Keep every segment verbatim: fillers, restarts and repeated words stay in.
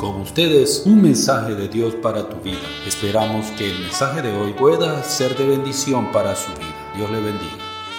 Con ustedes, un mensaje de Dios para tu vida. Esperamos que el mensaje de hoy pueda ser de bendición para su vida. Dios le bendiga.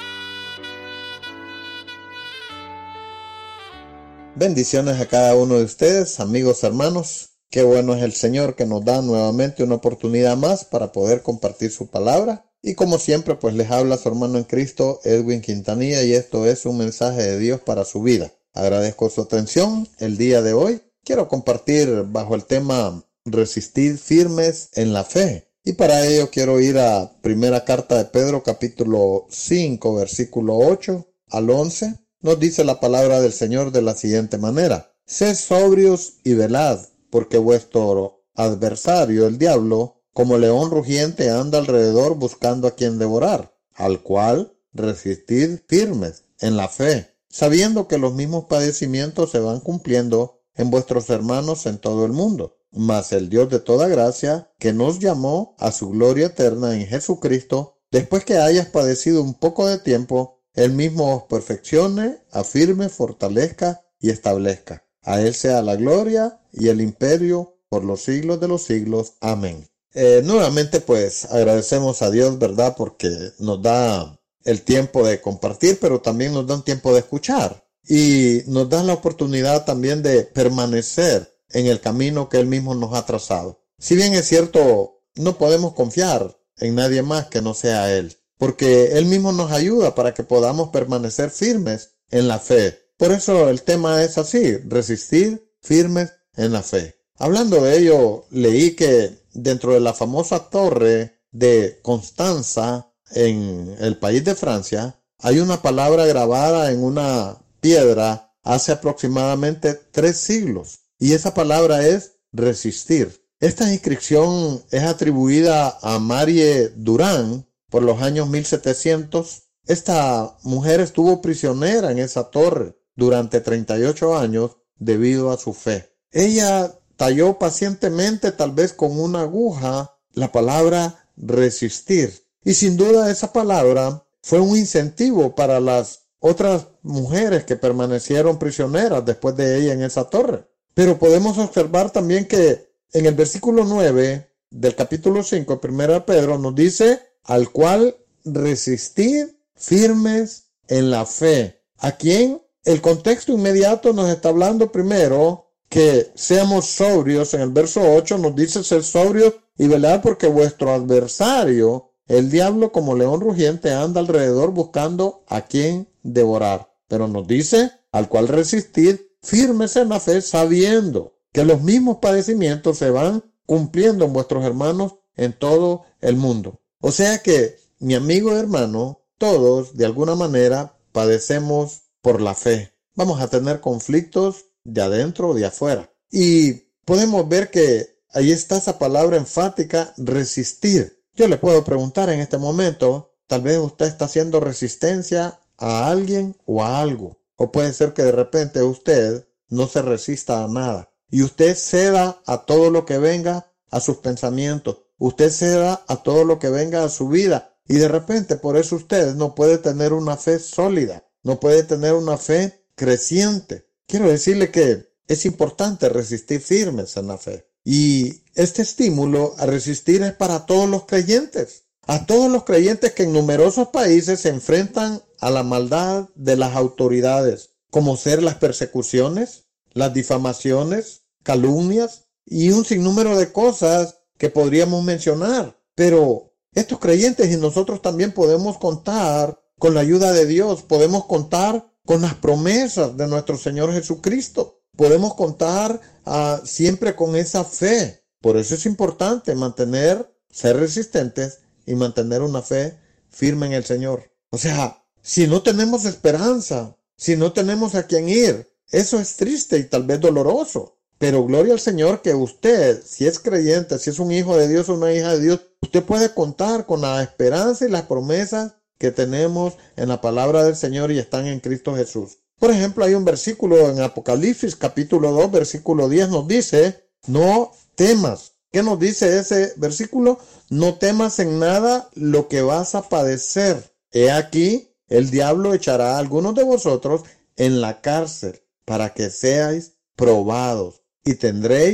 Bendiciones a cada uno de ustedes, amigos, hermanos. Qué bueno es el Señor que nos da nuevamente una oportunidad más para poder compartir su palabra. Y como siempre, pues les habla su hermano en Cristo, Edwin Quintanilla, y esto es un mensaje de Dios para su vida. Agradezco su atención el día de hoy. Quiero compartir bajo el tema resistir firmes en la fe. Y para ello quiero ir a primera carta de Pedro, capítulo cinco, versículo ocho al once. Nos dice la palabra del Señor de la siguiente manera: Sed sobrios y velad, porque vuestro adversario, el diablo, como león rugiente, anda alrededor buscando a quien devorar, al cual resistid firmes en la fe, sabiendo que los mismos padecimientos se van cumpliendo en vuestros hermanos en todo el mundo. Mas el Dios de toda gracia, que nos llamó a su gloria eterna en Jesucristo, después que hayas padecido un poco de tiempo, Él mismo os perfeccione, afirme, fortalezca y establezca. A Él sea la gloria y el imperio por los siglos de los siglos. Amén. Eh, nuevamente pues agradecemos a Dios, ¿verdad? Porque nos da el tiempo de compartir, pero también nos da un tiempo de escuchar. Y nos da la oportunidad también de permanecer en el camino que Él mismo nos ha trazado. Si bien es cierto, no podemos confiar en nadie más que no sea Él, porque Él mismo nos ayuda para que podamos permanecer firmes en la fe. Por eso el tema es así: resistir firmes en la fe. Hablando de ello, leí que dentro de la famosa torre de Constanza en el país de Francia, hay una palabra grabada en una piedra hace aproximadamente tres siglos, y esa palabra es resistir. Esta inscripción es atribuida a Marie Durán por los años mil setecientos. Esta mujer estuvo prisionera en esa torre durante treinta y ocho años debido a su fe. Ella talló pacientemente, tal vez con una aguja, la palabra resistir, y sin duda esa palabra fue un incentivo para las otras mujeres que permanecieron prisioneras después de ella en esa torre. Pero podemos observar también que en el versículo nueve del capítulo cinco, primera de Pedro, nos dice: al cual resistid firmes en la fe. ¿A quién? El contexto inmediato nos está hablando primero que seamos sobrios. En el verso ocho nos dice: ser sobrios y velad, porque vuestro adversario, el diablo, como león rugiente, anda alrededor buscando a quien devorar. Pero nos dice: al cual resistir firmes en la fe, sabiendo que los mismos padecimientos se van cumpliendo en vuestros hermanos en todo el mundo. O sea que, mi amigo y hermano, todos de alguna manera padecemos por la fe. Vamos a tener conflictos de adentro o de afuera. Y podemos ver que ahí está esa palabra enfática: resistir. Yo le puedo preguntar en este momento, tal vez usted está haciendo resistencia a alguien o a algo. O puede ser que de repente usted no se resista a nada y usted ceda a todo lo que venga a sus pensamientos. Usted ceda a todo lo que venga a su vida, y de repente por eso usted no puede tener una fe sólida, no puede tener una fe creciente. Quiero decirle que es importante resistir firmes en la fe. Y este estímulo a resistir es para todos los creyentes, a todos los creyentes que en numerosos países se enfrentan a la maldad de las autoridades, como ser las persecuciones, las difamaciones, calumnias y un sinnúmero de cosas que podríamos mencionar. Pero estos creyentes y nosotros también podemos contar con la ayuda de Dios, podemos contar con las promesas de nuestro Señor Jesucristo. Podemos contar uh, siempre con esa fe. Por eso es importante mantener, ser resistentes y mantener una fe firme en el Señor. O sea, si no tenemos esperanza, si no tenemos a quién ir, eso es triste y tal vez doloroso. Pero gloria al Señor que usted, si es creyente, si es un hijo de Dios o una hija de Dios, usted puede contar con la esperanza y las promesas que tenemos en la palabra del Señor y están en Cristo Jesús. Por ejemplo, hay un versículo en Apocalipsis capítulo dos, versículo diez, nos dice: no temas. ¿Qué nos dice ese versículo? No temas en nada lo que vas a padecer. He aquí, el diablo echará a algunos de vosotros en la cárcel para que seáis probados y tendréis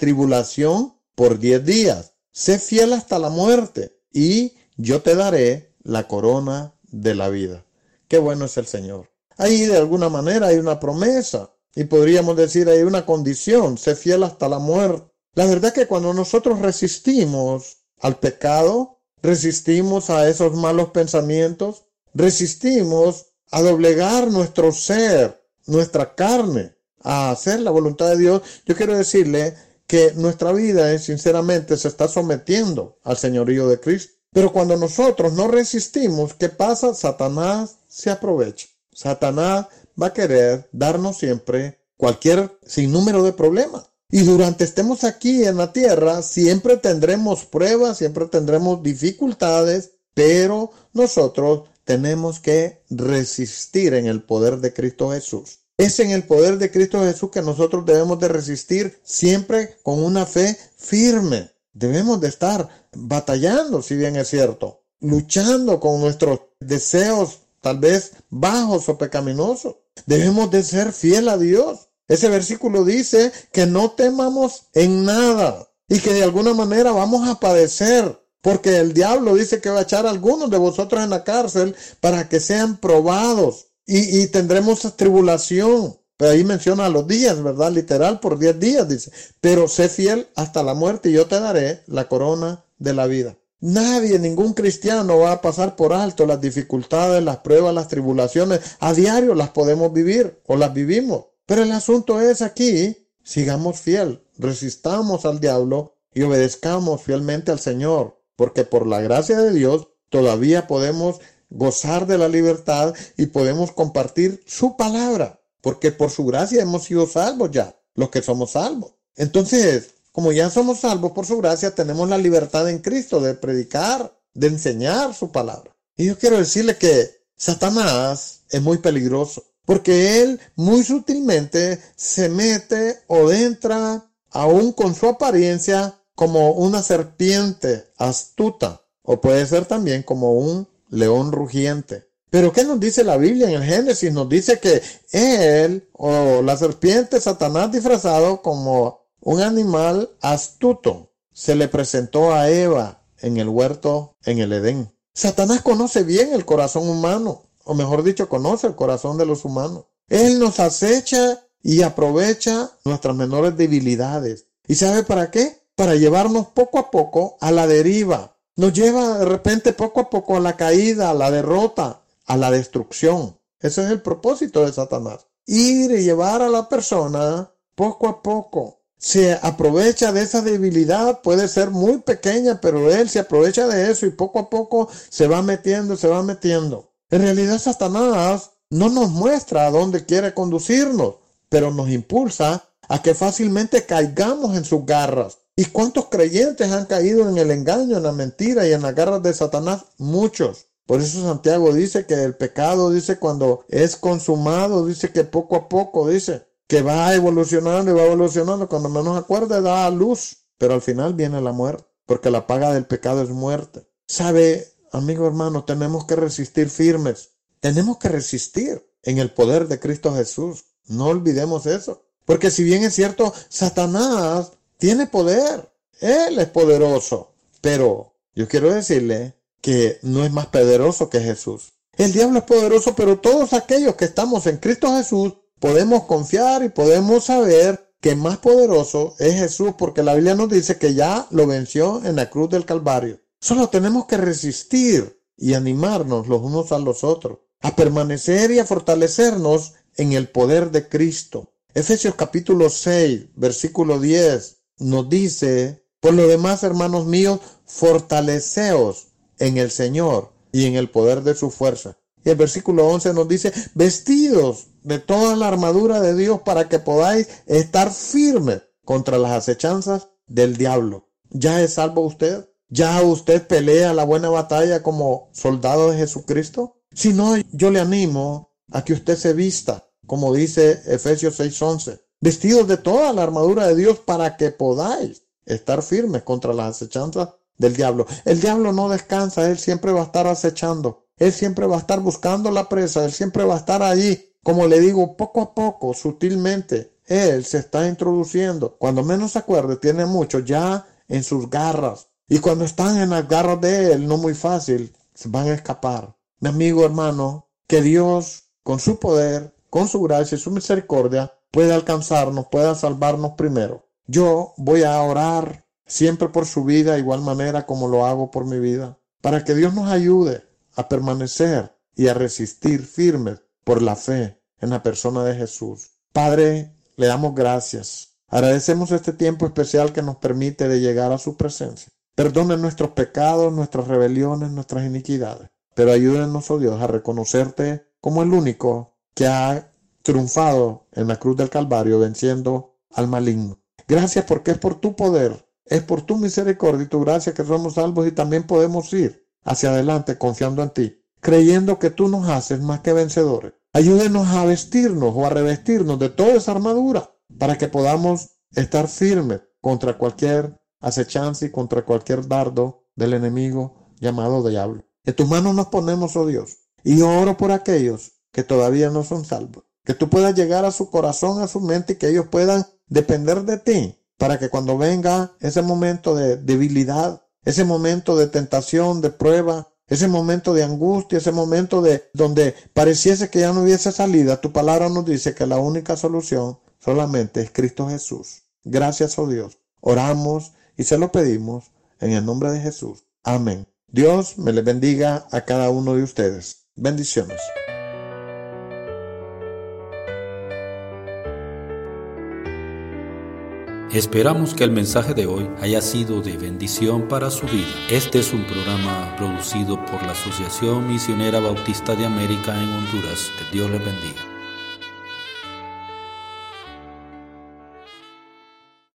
tribulación por diez días. Sé fiel hasta la muerte y yo te daré la corona de la vida. Qué bueno es el Señor. Ahí de alguna manera hay una promesa y podríamos decir hay una condición, sé fiel hasta la muerte. La verdad es que cuando nosotros resistimos al pecado, resistimos a esos malos pensamientos, resistimos a doblegar nuestro ser, nuestra carne, a hacer la voluntad de Dios, yo quiero decirle que nuestra vida sinceramente se está sometiendo al señorío de Cristo. Pero cuando nosotros no resistimos, ¿qué pasa? Satanás se aprovecha. Satanás va a querer darnos siempre cualquier sinnúmero de problemas. Y durante estemos aquí en la tierra, siempre tendremos pruebas, siempre tendremos dificultades, pero nosotros tenemos que resistir en el poder de Cristo Jesús. Es en el poder de Cristo Jesús que nosotros debemos de resistir siempre con una fe firme. Debemos de estar batallando, si bien es cierto, luchando con nuestros deseos tal vez bajos o pecaminosos. Debemos de ser fiel a Dios. Ese versículo dice que no temamos en nada y que de alguna manera vamos a padecer, porque el diablo dice que va a echar a algunos de vosotros en la cárcel para que sean probados y, y tendremos tribulación. Pero ahí menciona los días, ¿verdad? Literal, por diez días dice, pero sé fiel hasta la muerte y yo te daré la corona de la vida. Nadie, ningún cristiano va a pasar por alto las dificultades, las pruebas, las tribulaciones. A diario las podemos vivir o las vivimos. Pero el asunto es aquí, sigamos fiel, resistamos al diablo y obedezcamos fielmente al Señor, porque por la gracia de Dios todavía podemos gozar de la libertad y podemos compartir su palabra, porque por su gracia hemos sido salvos ya, los que somos salvos. Entonces, como ya somos salvos por su gracia, tenemos la libertad en Cristo de predicar, de enseñar su palabra. Y yo quiero decirle que Satanás es muy peligroso, porque él muy sutilmente se mete o entra aún con su apariencia como una serpiente astuta, o puede ser también como un león rugiente. Pero ¿qué nos dice la Biblia en el Génesis? Nos dice que él, o la serpiente, Satanás disfrazado como un animal astuto, se le presentó a Eva en el huerto en el Edén. Satanás conoce bien el corazón humano, o mejor dicho, conoce el corazón de los humanos. Él nos acecha y aprovecha nuestras menores debilidades. ¿Y sabe para qué? Para llevarnos poco a poco a la deriva. Nos lleva de repente poco a poco a la caída, a la derrota, a la destrucción. Ese es el propósito de Satanás. Ir y llevar a la persona poco a poco. Se aprovecha de esa debilidad, puede ser muy pequeña, pero él se aprovecha de eso y poco a poco se va metiendo, se va metiendo. En realidad Satanás no nos muestra a dónde quiere conducirnos, pero nos impulsa a que fácilmente caigamos en sus garras. ¿Y cuántos creyentes han caído en el engaño, en la mentira y en las garras de Satanás? Muchos. Por eso Santiago dice que el pecado, dice, cuando es consumado, dice que poco a poco, dice, que va evolucionando y va evolucionando. Cuando menos acuerde da a luz, pero al final viene la muerte, porque la paga del pecado es muerte. ¿Sabe? Amigo hermano, tenemos que resistir firmes. Tenemos que resistir en el poder de Cristo Jesús. No olvidemos eso. Porque si bien es cierto, Satanás tiene poder. Él es poderoso. Pero yo quiero decirle que no es más poderoso que Jesús. El diablo es poderoso, pero todos aquellos que estamos en Cristo Jesús podemos confiar y podemos saber que más poderoso es Jesús, porque la Biblia nos dice que ya lo venció en la cruz del Calvario. Solo tenemos que resistir y animarnos los unos a los otros, a permanecer y a fortalecernos en el poder de Cristo. Efesios capítulo seis, versículo diez, nos dice, por lo demás, hermanos míos, fortaleceos en el Señor y en el poder de su fuerza. Y el versículo once nos dice, vestidos de toda la armadura de Dios para que podáis estar firmes contra las acechanzas del diablo. ¿Ya es salvo usted? ¿Ya usted pelea la buena batalla como soldado de Jesucristo? Si no, yo le animo a que usted se vista, como dice Efesios seis once, vestidos de toda la armadura de Dios para que podáis estar firmes contra las acechanzas del diablo. El diablo no descansa, él siempre va a estar acechando, él siempre va a estar buscando la presa, él siempre va a estar allí, como le digo, poco a poco, sutilmente, Él se está introduciendo. Cuando menos se acuerde, tiene mucho ya en sus garras. Y cuando están en las garras de Él, no muy fácil, se van a escapar. Mi amigo, hermano, que Dios, con su poder, con su gracia y su misericordia, puede alcanzarnos, pueda salvarnos primero. Yo voy a orar siempre por su vida, igual manera como lo hago por mi vida, para que Dios nos ayude a permanecer y a resistir firmes por la fe en la persona de Jesús. Padre, le damos gracias. Agradecemos este tiempo especial que nos permite de llegar a su presencia. Perdone nuestros pecados, nuestras rebeliones, nuestras iniquidades. Pero ayúdenos, oh Dios, a reconocerte como el único que ha triunfado en la cruz del Calvario, venciendo al maligno. Gracias porque es por tu poder, es por tu misericordia y tu gracia que somos salvos y también podemos ir hacia adelante confiando en ti, creyendo que tú nos haces más que vencedores. Ayúdenos a vestirnos o a revestirnos de toda esa armadura para que podamos estar firmes contra cualquier acechanza y contra cualquier dardo del enemigo llamado diablo. En tus manos nos ponemos, oh Dios, y yo oro por aquellos que todavía no son salvos. Que tú puedas llegar a su corazón, a su mente y que ellos puedan depender de ti para que cuando venga ese momento de debilidad, ese momento de tentación, de prueba, ese momento de angustia, ese momento de donde pareciese que ya no hubiese salida, tu palabra nos dice que la única solución solamente es Cristo Jesús. Gracias, oh Dios. Oramos y se lo pedimos en el nombre de Jesús. Amén. Dios me les bendiga a cada uno de ustedes. Bendiciones. Esperamos que el mensaje de hoy haya sido de bendición para su vida. Este es un programa producido por la Asociación Misionera Bautista de América en Honduras. Que Dios les bendiga.